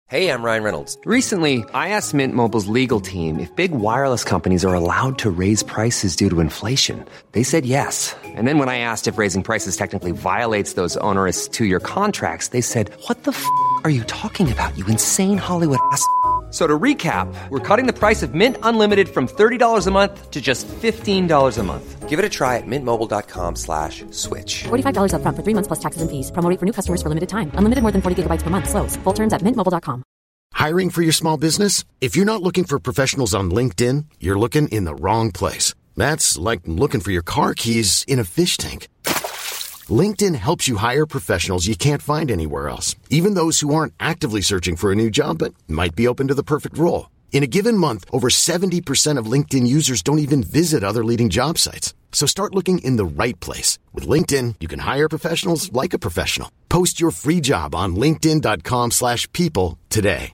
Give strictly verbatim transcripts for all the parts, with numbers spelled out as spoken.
Hey, I'm Ryan Reynolds. Recently, I asked Mint Mobile's legal team if big wireless companies are allowed to raise prices due to inflation. They said yes. And then when I asked if raising prices technically violates those onerous two-year contracts, they said, "What the f*** are you talking about, you insane Hollywood ass?" So to recap, we're cutting the price of Mint Unlimited from thirty dollars a month to just fifteen dollars a month. Give it a try at mintmobile.com slash switch. forty-five dollars up front for three months plus taxes and fees. Promo rate for new customers for limited time. Unlimited more than forty gigabytes per month. Slows full terms at mint mobile dot com. Hiring for your small business? If you're not looking for professionals on LinkedIn, you're looking in the wrong place. That's like looking for your car keys in a fish tank. LinkedIn helps you hire professionals you can't find anywhere else, even those who aren't actively searching for a new job but might be open to the perfect role. In a given month, over seventy percent of LinkedIn users don't even visit other leading job sites. So start looking in the right place. With LinkedIn, you can hire professionals like a professional. Post your free job on linkedin.com slash people today.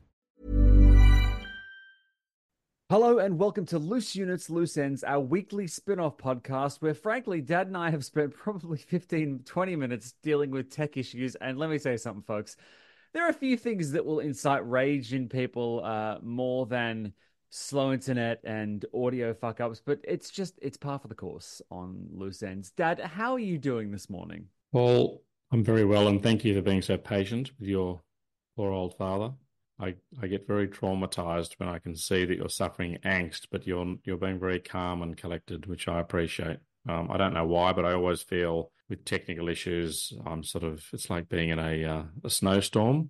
Hello and welcome to Loose Units, Loose Ends, our weekly spin-off podcast where, frankly, Dad and I have spent probably fifteen, twenty minutes dealing with tech issues. And let me say something, folks. There are a few things that will incite rage in people uh, more than slow internet and audio fuck-ups, but it's just, it's par for the course on Loose Ends. Dad, how are you doing this morning? Well, I'm very well, and thank you for being so patient with your poor old father. I, I get very traumatized when I can see that you're suffering angst, but you're you're being very calm and collected, which I appreciate. Um, I don't know why, but I always feel with technical issues, I'm sort of, it's like being in a uh, a snowstorm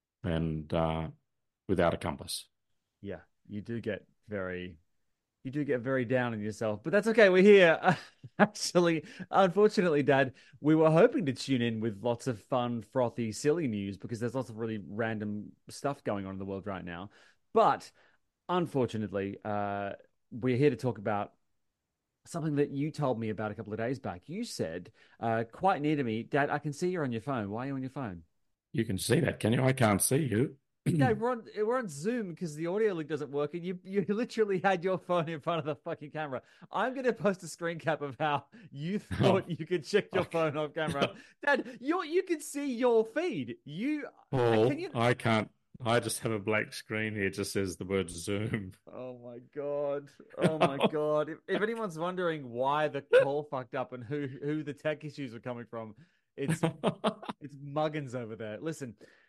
and uh, without a compass. Yeah, you do get very, you do get very down on yourself, but that's okay. We're here. Actually, unfortunately, Dad, we were hoping to tune in with lots of fun, frothy, silly news because there's lots of really random stuff going on in the world right now. But unfortunately, uh, we're here to talk about something that you told me about a couple of days back. You said, uh, quite near to me, Dad, I can see you're on your phone. Why are you on your phone? You can see that, can you? I can't see you. Yeah, we're on, we're on Zoom because the audio link doesn't work, and you you literally had your phone in front of the fucking camera. I'm going to post a screen cap of how you thought you could check your phone off camera. Dad, you you can see your feed. You, Paul, can you... I can't. I just have a blank screen here. It just says the word Zoom. Oh my God. Oh my God. If, if anyone's wondering why the call fucked up and who, who the tech issues are coming from, it's it's Muggins over there. Listen,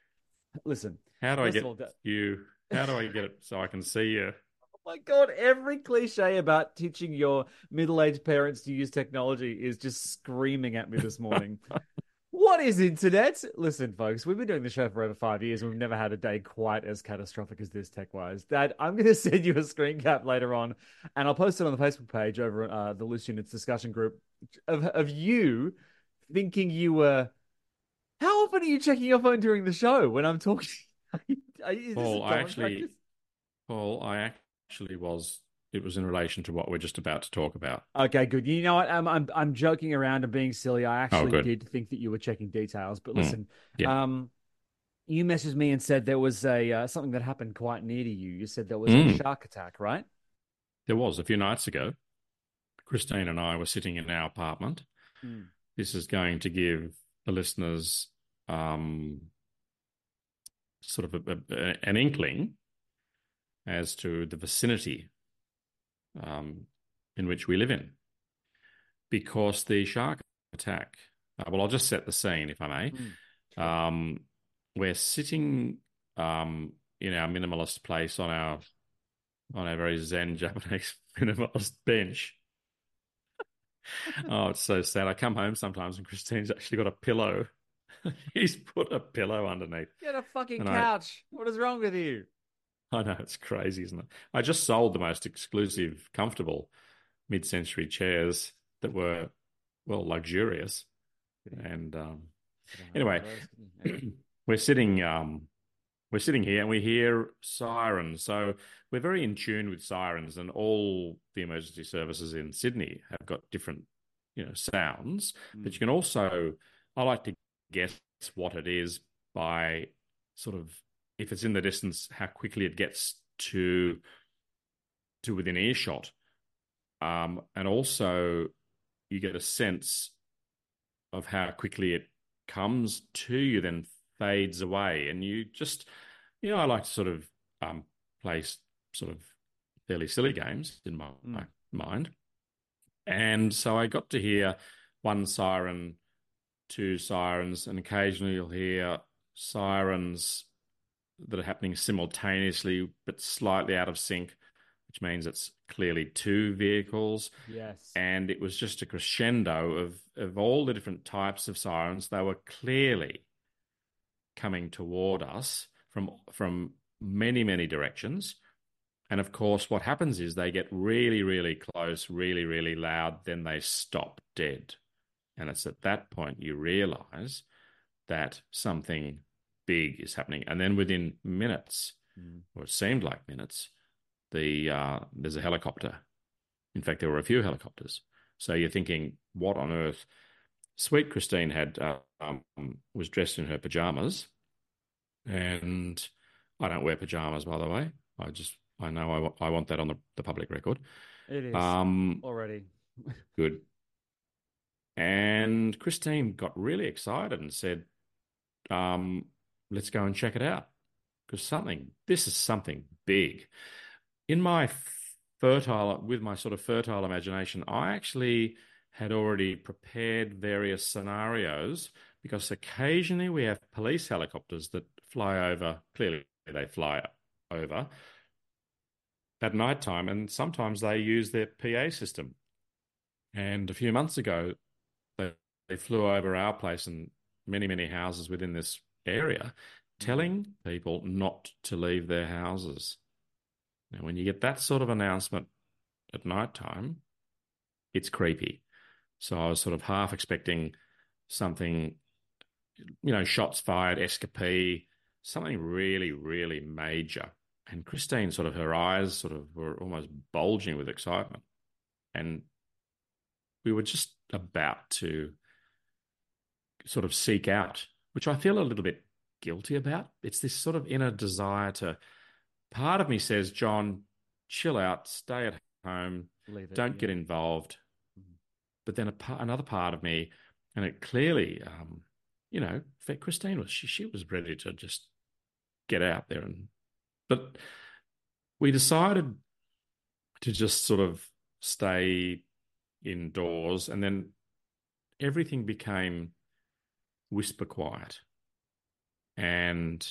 listen. How do I get all, you? How do I get it so I can see you? Oh my God, every cliche about teaching your middle-aged parents to use technology is just screaming at me this morning. What is internet? Listen, folks, we've been doing the show for over five years and we've never had a day quite as catastrophic as this tech-wise. Dad, I'm going to send you a screen cap later on and I'll post it on the Facebook page over uh, the Loose Units discussion group of, of you thinking you were... How often are you checking your phone during the show when I'm talking? Paul, I actually, practice? Paul, I actually was. It was in relation to what we're just about to talk about. Okay, good. You know what? I'm I'm I'm joking around and being silly. I actually oh, did think that you were checking details, but listen, mm, yeah. um, you messaged me and said there was a uh, something that happened quite near to you. You said there was mm. a shark attack, right? There was a few nights ago. Christine and I were sitting in our apartment. Mm. This is going to give the listeners um. sort of a, a, an inkling as to the vicinity um, in which we live in. Because the shark attack, uh, well, I'll just set the scene, if I may. Mm, sure. Um, we're sitting um, in our minimalist place on our on our very zen Japanese minimalist bench. Oh, it's so sad. I come home sometimes and Christine's actually got a pillow. He's put a pillow underneath. Get a fucking and couch. I, what is wrong with you? I know, it's crazy, isn't it? I just sold the most exclusive, comfortable mid-century chairs that were, well, luxurious. And um, anyway, we're sitting um, we're sitting here and we hear sirens. So we're very in tune with sirens, and all the emergency services in Sydney have got different, you know, sounds. Mm. But you can also, I like to guess what it is by sort of, if it's in the distance, how quickly it gets to to within earshot. Um, and also you get a sense of how quickly it comes to you, then fades away. And you just, you know, I like to sort of um, play sort of fairly silly games in my, Mm. my mind. And so I got to hear one siren, two sirens, and occasionally you'll hear sirens that are happening simultaneously but slightly out of sync, which means it's clearly two vehicles. Yes. And it was just a crescendo of, of all the different types of sirens. They were clearly coming toward us from, from many, many directions. And of course, what happens is they get really, really close, really, really loud, then they stop dead. And it's at that point you realize that something big is happening. And then within minutes, mm. or it seemed like minutes, the uh, there's a helicopter. In fact, there were a few helicopters. So you're thinking, what on earth? Sweet Christine had uh, um, was dressed in her pajamas, and I don't wear pajamas, by the way. I just I know I, w- I want that on the, the public record. It is um, already good. And Christine got really excited and said, um, "Let's go and check it out, because something this is something big." In my fertile, with my sort of fertile imagination, I actually had already prepared various scenarios, because occasionally we have police helicopters that fly over, clearly they fly over at night time, and sometimes they use their P A system. And a few months ago, they, they flew over our place and many, many houses within this area, telling people not to leave their houses. Now, when you get that sort of announcement at night time, it's creepy. So I was sort of half expecting something, you know, shots fired, escapade, something really, really major. And Christine, sort of her eyes sort of were almost bulging with excitement. And we were just about to sort of seek out, which I feel a little bit guilty about. It's this sort of inner desire to, part of me says, John, chill out, stay at home, Leave it, don't yeah. get involved. But then a part, another part of me, and it clearly, um, you know, for Christine was she, she was ready to just get out there, and but we decided to just sort of stay indoors, and then everything became whisper quiet, and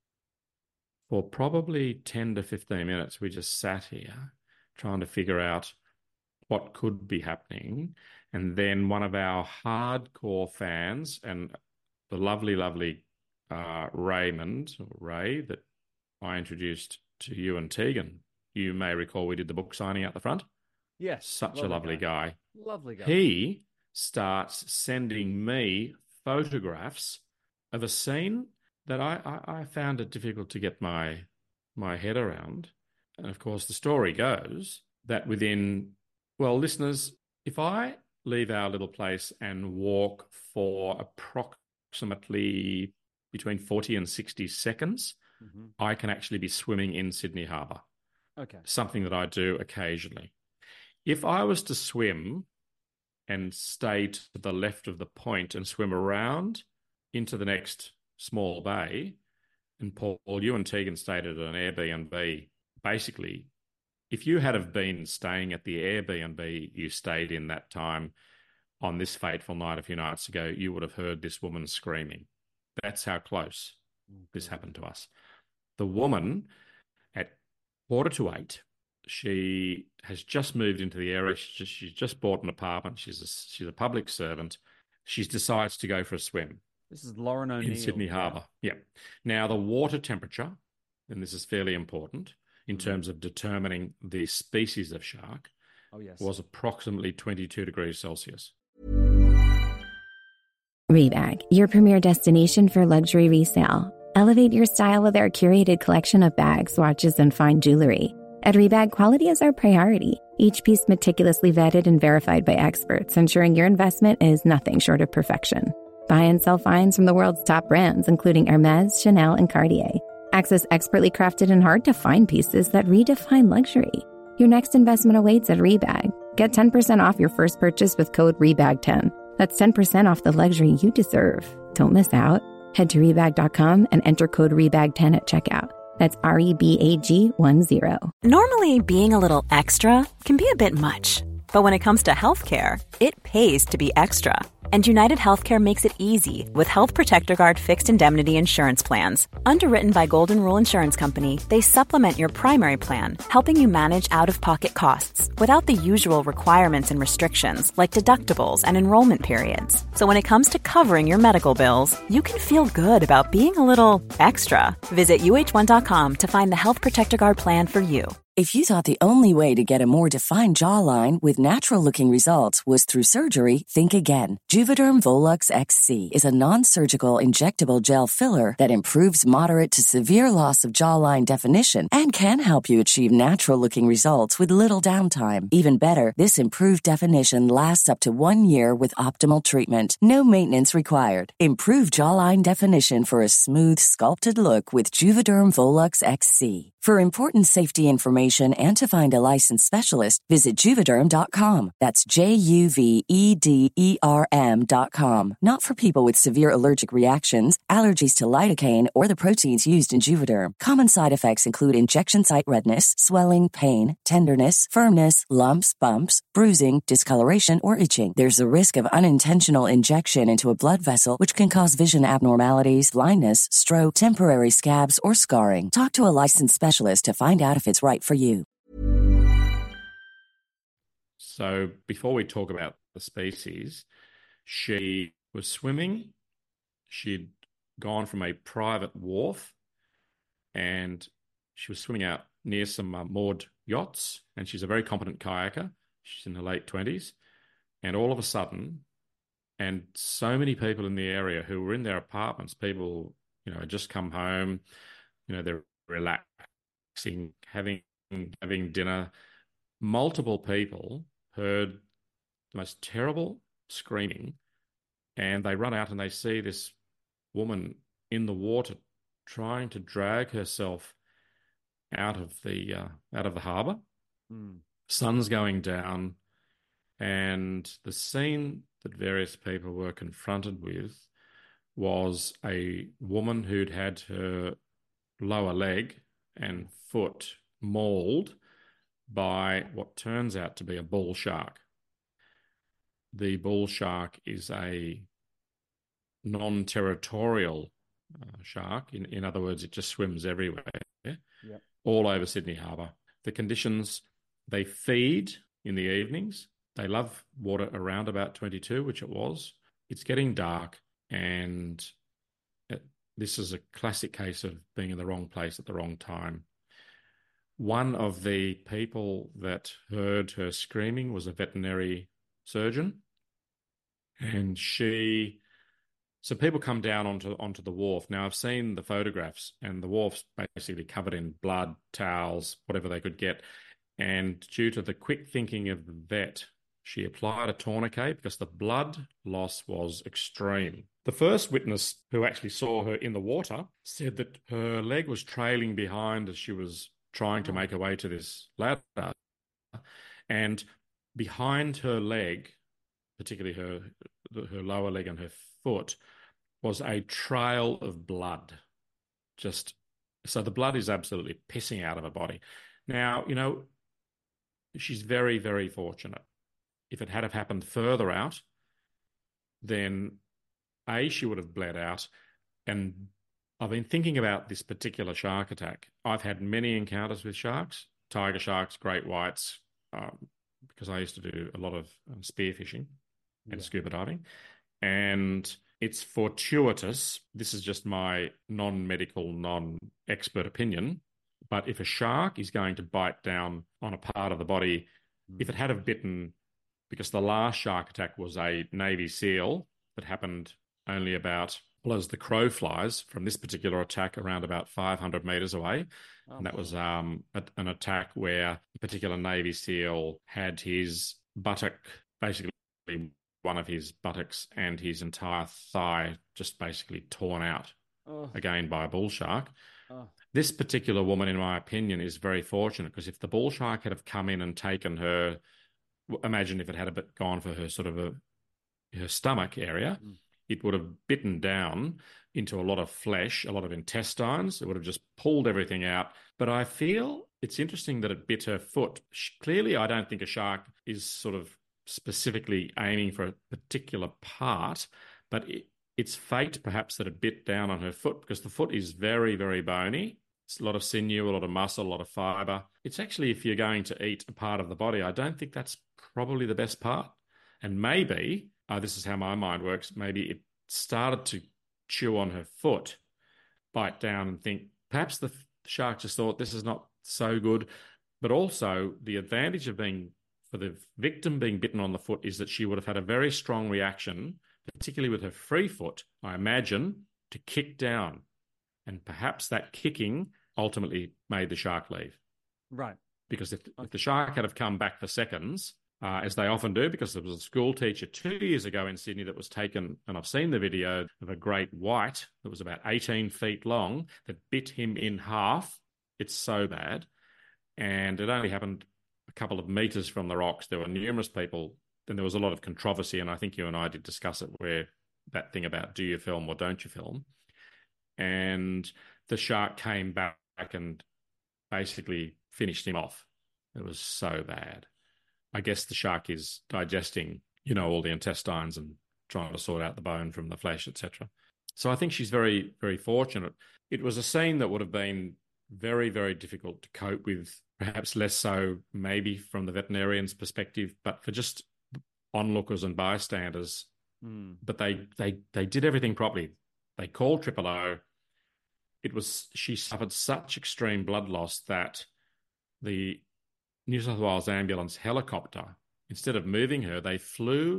for probably ten to fifteen minutes, we just sat here trying to figure out what could be happening. And then one of our hardcore fans, and the lovely, lovely uh, Raymond, or Ray, that I introduced to you and Tegan, you may recall we did the book signing out the front. Yes. Such a lovely guy. guy. Lovely guy. He starts sending me photographs of a scene that I, I, I found it difficult to get my my head around. And of course, the story goes that within, well, listeners, if I leave our little place and walk for approximately between forty and sixty seconds, mm-hmm. I can actually be swimming in Sydney Harbour. Okay. Something that I do occasionally. If I was to swim and stay to the left of the point and swim around into the next small bay, and Paul, you and Tegan stayed at an Airbnb, basically, if you had have been staying at the Airbnb you stayed in that time on this fateful night a few nights ago, you would have heard this woman screaming. That's how close okay. this happened to us. The woman, at quarter to eight, she has just moved into the area. She's just, she's just bought an apartment. She's a, she's a public servant. She decides to go for a swim. This is Lauren O'Neill. In Sydney Harbour. Yeah. Now, the water temperature, and this is fairly important in mm. terms of determining the species of shark, oh, yes. was approximately twenty-two degrees Celsius. Rebag, your premier destination for luxury resale. Elevate your style with our curated collection of bags, watches, and fine jewelry. At Rebag, quality is our priority. Each piece meticulously vetted and verified by experts, ensuring your investment is nothing short of perfection. Buy and sell finds from the world's top brands, including Hermes, Chanel, and Cartier. Access expertly crafted and hard-to-find pieces that redefine luxury. Your next investment awaits at Rebag. Get ten percent off your first purchase with code rebag ten. That's ten percent off the luxury you deserve. Don't miss out. Head to rebag dot com and enter code rebag ten at checkout. That's R E B A G one zero. Normally, being a little extra can be a bit much, but when it comes to healthcare, it pays to be extra. And United Healthcare makes it easy with Health Protector Guard fixed indemnity insurance plans. Underwritten by Golden Rule Insurance Company, they supplement your primary plan, helping you manage out-of-pocket costs without the usual requirements and restrictions like deductibles and enrollment periods. So when it comes to covering your medical bills, you can feel good about being a little extra. Visit U H one dot com to find the Health Protector Guard plan for you. If you thought the only way to get a more defined jawline with natural-looking results was through surgery, think again. Juvederm Volux X C is a non-surgical injectable gel filler that improves moderate to severe loss of jawline definition and can help you achieve natural-looking results with little downtime. Even better, this improved definition lasts up to one year with optimal treatment. No maintenance required. Improve jawline definition for a smooth, sculpted look with Juvederm Volux X C. For important safety information and to find a licensed specialist, visit Juvederm dot com. That's J U V E D E R M dot com. Not for people with severe allergic reactions, allergies to lidocaine, or the proteins used in Juvederm. Common side effects include injection site redness, swelling, pain, tenderness, firmness, lumps, bumps, bruising, discoloration, or itching. There's a risk of unintentional injection into a blood vessel, which can cause vision abnormalities, blindness, stroke, temporary scabs, or scarring. Talk to a licensed specialist to find out if it's right for you. So before we talk about the species, she was swimming. She'd gone from a private wharf and she was swimming out near some uh, moored yachts, and she's a very competent kayaker. She's in her late twenties. And all of a sudden, and so many people in the area who were in their apartments, people, you know, had just come home, you know, they're relaxed, having having dinner, multiple people heard the most terrible screaming, and they run out and they see this woman in the water trying to drag herself out of the uh, out of the harbour. Mm. Sun's going down, and the scene that various people were confronted with was a woman who'd had her lower leg and foot mauled by what turns out to be a bull shark. The bull shark is a non-territorial uh, shark. In, in other words, it just swims everywhere, yep. all over Sydney Harbour. The conditions, they feed in the evenings. They love water around about twenty-two, which it was. It's getting dark, and it, this is a classic case of being in the wrong place at the wrong time. One of the people that heard her screaming was a veterinary surgeon, and she... So people come down onto onto the wharf. Now, I've seen the photographs, and the wharf's basically covered in blood, towels, whatever they could get. And due to the quick thinking of the vet, she applied a tourniquet because the blood loss was extreme. The first witness who actually saw her in the water said that her leg was trailing behind as she was trying to make her way to this ladder. And behind her leg, particularly her her lower leg and her foot, was a trail of blood. Just so the blood is absolutely pissing out of her body. Now, you know, she's very, very fortunate. If it had have happened further out, then A, she would have bled out. And I've been thinking about this particular shark attack. I've had many encounters with sharks, tiger sharks, great whites, um, because I used to do a lot of um, spearfishing and yeah. scuba diving. And it's fortuitous. This is just my non-medical, non-expert opinion. But if a shark is going to bite down on a part of the body, mm. if it had have bitten, because the last shark attack was a Navy SEAL that happened only about, well, as the crow flies from this particular attack around about five hundred metres away. Oh, and that was um, a, an attack where a particular Navy SEAL had his buttock, basically one of his buttocks and his entire thigh just basically torn out, oh. again by a bull shark. Oh. This particular woman, in my opinion, is very fortunate, because if the bull shark had have come in and taken her, imagine if it had a bit gone for her sort of a her stomach area, mm. it would have bitten down into a lot of flesh, a lot of intestines. It would have just pulled everything out. But I feel it's interesting that it bit her foot. Clearly, I don't think a shark is sort of specifically aiming for a particular part, but it, it's fate perhaps that it bit down on her foot, because the foot is very, very bony. It's a lot of sinew, a lot of muscle, a lot of fibre. It's actually, if you're going to eat a part of the body, I don't think that's probably the best part. And maybe, uh, this is how my mind works, maybe it started to chew on her foot, bite down and think, perhaps the shark just thought this is not so good. But also the advantage of being, for the victim being bitten on the foot, is that she would have had a very strong reaction, particularly with her free foot, I imagine, to kick down. And perhaps that kicking ultimately made the shark leave. Right. Because if, if the shark had have come back for seconds, uh, as they often do, because there was a school teacher two years ago in Sydney that was taken, and I've seen the video of a great white that was about eighteen feet long that bit him in half. It's so bad. And it only happened a couple of metres from the rocks. There were numerous people, and there was a lot of controversy, and I think you and I did discuss it, where that thing about do you film or don't you film? And the shark came back and basically finished him off. It was so bad. I guess the shark is digesting, you know, all the intestines and trying to sort out the bone from the flesh, et cetera. So I think she's very, very fortunate. It was a scene that would have been very, very difficult to cope with, perhaps less so maybe from the veterinarian's perspective, but for just onlookers and bystanders. Mm. But they, they, they did everything properly. They called Triple O. It was, she suffered such extreme blood loss that the New South Wales ambulance helicopter, instead of moving her, they flew,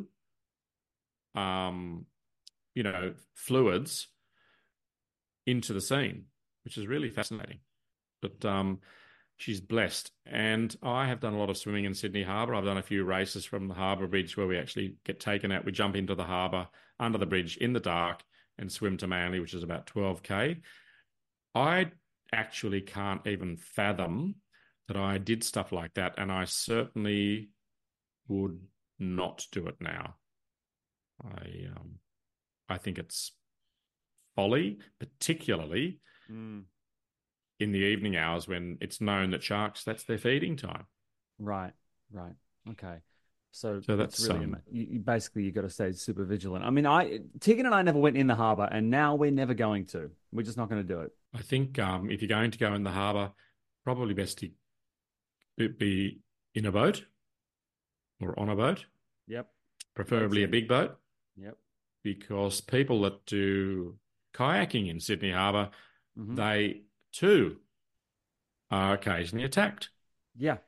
um, you know, fluids into the scene, which is really fascinating. But um, she's blessed. And I have done a lot of swimming in Sydney Harbour. I've done a few races from the Harbour Bridge where we actually get taken out. We jump into the harbour, under the bridge, in the dark, and swim to Manly, which is about twelve K. I actually can't even fathom that I did stuff like that, and I certainly would not do it now. I um, I think it's folly, particularly mm. in the evening hours when it's known that sharks, that's their feeding time. Right, right. Okay. So, so that's it's really, um, you, you basically, you've got to stay super vigilant. I mean, I Tegan and I never went in the harbour, and now we're never going to. We're just not going to do it. I think um, if you're going to go in the harbour, probably best to be in a boat or on a boat. Yep. Preferably a big boat. Yep. Because people that do kayaking in Sydney Harbour, mm-hmm. they too are occasionally attacked. Yeah.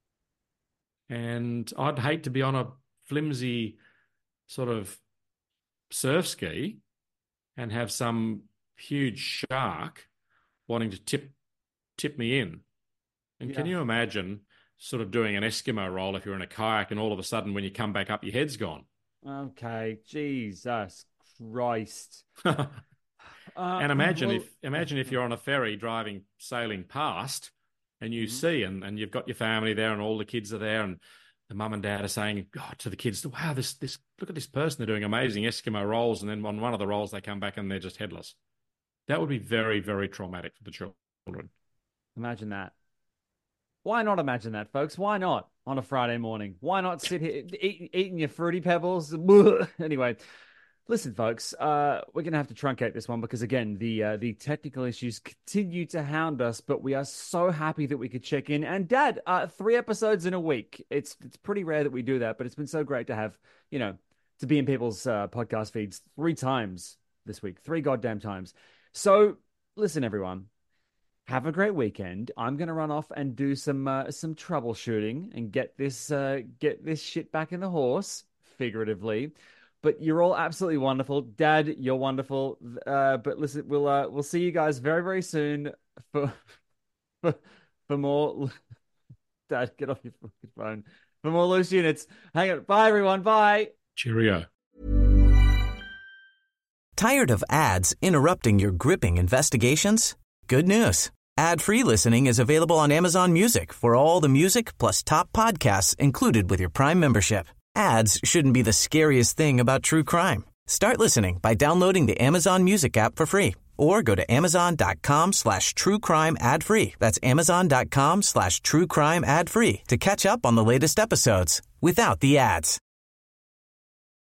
And I'd hate to be on a flimsy sort of surf ski and have some huge shark wanting to tip tip me in. And yeah. Can you imagine sort of doing an Eskimo roll if you're in a kayak and all of a sudden when you come back up, your head's gone? Okay, Jesus Christ. uh, and imagine well, if imagine if you're on a ferry driving, sailing past, and you mm-hmm. see, and, and you've got your family there, and all the kids are there, and the mum and dad are saying, God, to the kids, wow, this this look at this person, they're doing amazing Eskimo rolls, and then on one of the rolls they come back and they're just headless. That would be very, very traumatic for the children. Imagine that. Why not imagine that, folks? Why not on a Friday morning? Why not sit here eat, eating your Fruity Pebbles? Anyway, listen, folks, uh, we're going to have to truncate this one because, again, the uh, the technical issues continue to hound us, but we are so happy that we could check in. And, Dad, uh, three episodes in a week. It's it's pretty rare that we do that, but it's been so great to have, you know, to be in people's uh, podcast feeds three times this week, three goddamn times. So, listen, everyone. Have a great weekend. I'm going to run off and do some uh, some troubleshooting and get this uh, get this shit back in the horse, figuratively. But you're all absolutely wonderful, Dad. You're wonderful. Uh, but listen, we'll uh, we'll see you guys very very soon for for, for more. Dad, get off your fucking phone for more loose units. Hang on. Bye everyone. Bye. Cheerio. Tired of ads interrupting your gripping investigations? Good news. Ad-free listening is available on Amazon Music for all the music plus top podcasts included with your Prime membership. Ads shouldn't be the scariest thing about true crime. Start listening by downloading the Amazon Music app for free or go to amazon.com slash true crime ad free. That's amazon.com slash true crime ad free to catch up on the latest episodes without the ads.